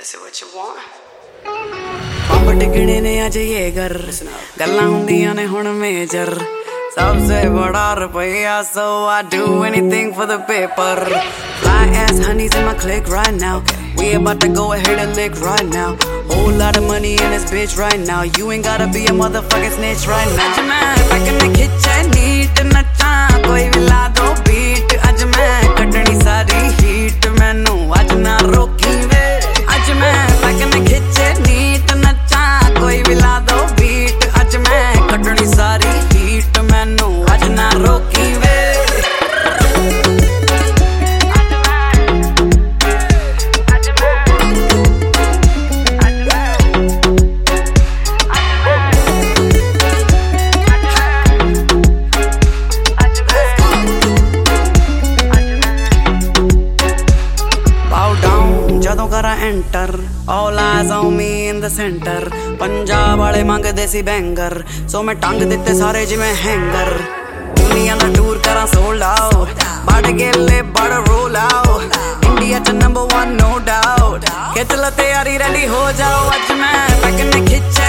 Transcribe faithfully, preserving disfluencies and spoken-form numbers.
This is what you want. Pump टिकने ने अज ये घर गल्लां हुंदियां ने हुण मेजर सबसे बड़ा रुपया so I do anything for the paper. Fly ass honeys in my clique right now. We about to go ahead and lick right now. Whole lot of money in this bitch right now. You ain't gotta be a motherfucking snitch right now. आज मैं पैकने खिंचे NEET नचा कोई भी ला दो beat. आज मैं कटनी सारी heat मैनू आज ना रोकी वे. आज मैं पैकने खिंचे नीट नचा कोई भी ला दो beat. आज मैं कटनी सारी heat मैनू आज ना रोकी वे. ਜਦੋਂ ਕਰਾਂ enter all eyes on me in the center. Punjab ਵਾਲੇ ਮੰਗਦੇ ਸੀ ਬੈਂਗਰ ਸੋ ਮੈਂ ਟੰਗ ਦਿੱਤੇ ਸਾਰੇ ਜਿਵੇਂ ਹੈਂਗਰ. ਦੁਨੀਆ ਦਾ ਟੂਰ ਕਰਾਂ ਸੋਲਡ ਆਊਟ ਬੜ ਗੇਲੇ ਬੜ ਰੋਲ ਆਊਟ. ਇੰਡੀਆ ਚ ਨੰਬਰ वन नो डाउट ਖਿੱਚ ਲ ਤਿਆਰੀ ਰੈਡੀ ਹੋ ਜਾਓ. ਅੱਜ ਮੈਂ ਪੈਕਨੇ ਖਿੱਚ